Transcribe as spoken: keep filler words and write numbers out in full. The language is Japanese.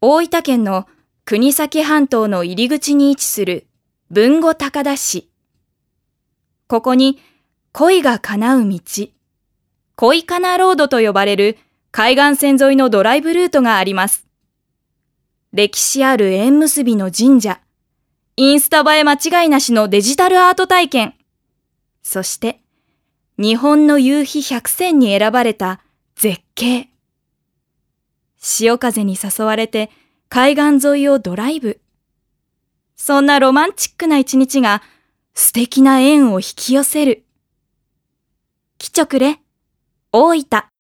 大分県の国東半島の入り口に位置する豊後高田市。ここに恋が叶う道、恋かなロードと呼ばれる海岸線沿いのドライブルートがあります。歴史ある縁結びの神社、インスタ映え間違いなしのデジタルアート体験、そして日本の夕日百選に選ばれた絶景。潮風に誘われて海岸沿いをドライブ。そんなロマンチックな一日が素敵な縁を引き寄せる。きちょくれ、大分。